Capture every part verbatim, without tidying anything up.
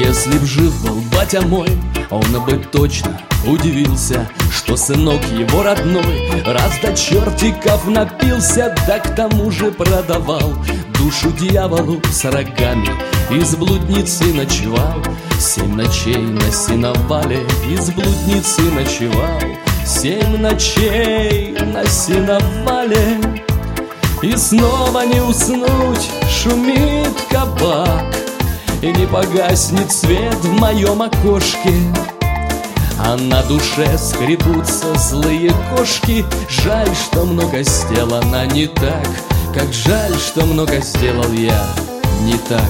Если б жив был батя мой, он бы точно удивился, что сынок его родной раз до чертиков напился, да к тому же продавал душу дьяволу с рогами, из блудницы ночевал. Семь ночей на сеновале из блудницы ночевал. Семь ночей на сеновале. И снова не уснуть, шумит кабак, и не погаснет свет в моем окошке, а на душе скребутся злые кошки. Жаль, что много сделано не так, как жаль, что много сделал я не так.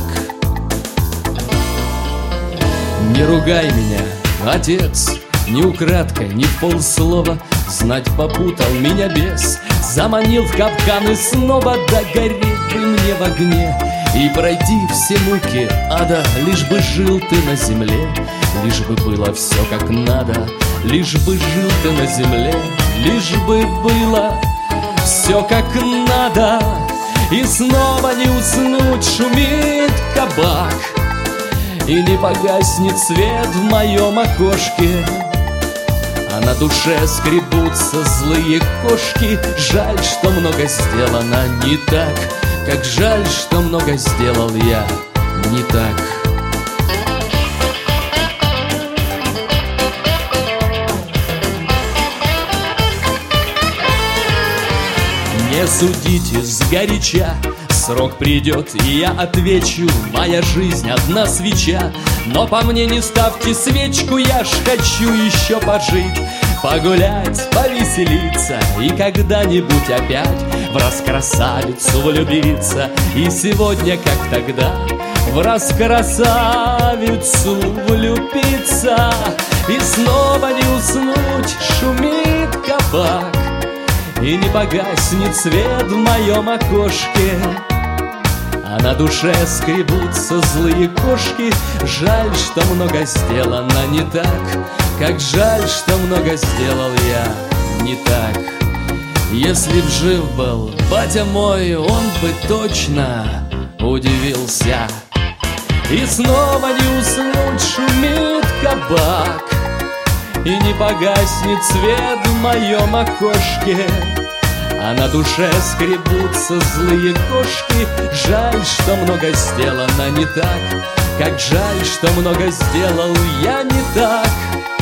Не ругай меня, отец, ни украдкой, ни в полслова. Знать попутал меня бес, заманил в капкан и снова. Да гореть бы мне в огне и пройти все муки ада, лишь бы жил ты на земле, лишь бы было все как надо, лишь бы жил ты на земле, лишь бы было все как надо. И снова не уснуть, шумит кабак, и не погаснет свет в моем окошке, а на душе скребутся злые кошки. Жаль, что много сделано не так, как жаль, что много сделал я не так. Не судите сгоряча, срок придет, и я отвечу. Моя жизнь одна свеча, но по мне не ставьте свечку. Я ж хочу еще пожить, погулять, повеселиться и когда-нибудь опять в раскрасавицу влюбиться. И сегодня, как тогда, в раскрасавицу влюбиться. И снова не уснуть, шумит кабак, и не погаснет свет в моем окошке, а на душе скребутся злые кошки. Жаль, что много сделано не так, как жаль, что много сделал я не так. Если б жив был батя мой, он бы точно удивился. И снова не уснуть, шумит кабак, и не погаснет свет в моем окошке, а на душе скребутся злые кошки. Жаль, что много сделано не так, как жаль, что много сделал я не так.